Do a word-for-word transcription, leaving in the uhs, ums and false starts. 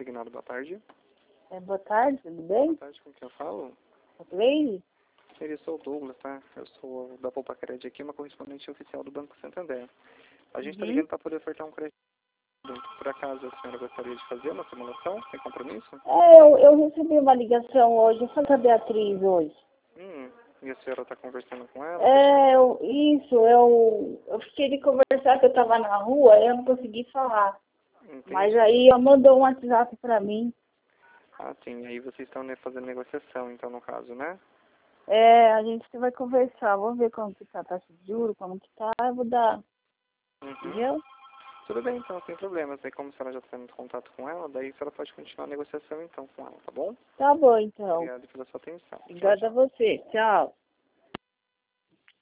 Signado, boa tarde. É, boa tarde, tudo bem? Boa tarde, com quem eu falo? A Cleide? Eu sou o Douglas, tá? Eu sou da Poupa Crédito aqui, uma correspondente oficial do Banco Santander. A gente está Uhum. ligando para poder ofertar um crédito. Por acaso a senhora gostaria de fazer uma simulação sem compromisso? É, eu, eu recebi uma ligação hoje, eu falei com a Beatriz hoje. Hum, e a senhora está conversando com ela? É, eu, isso, eu, eu fiquei de conversar que eu estava na rua, eu não consegui falar. Entendi. Mas aí ela mandou um WhatsApp para mim. Ah, sim, aí vocês estão né, fazendo negociação, então, no caso, né? É, a gente vai conversar, vamos ver como que tá a taxa de juros, como que tá, eu vou dar, Uhum. entendeu? Tudo bem, então, sem problemas. Aí, como a senhora já está em contato com ela, daí a senhora pode continuar a negociação, então, com ela, tá bom? Tá bom, então. Obrigado pela sua atenção. Tchau, Obrigada tchau. a você. Tchau.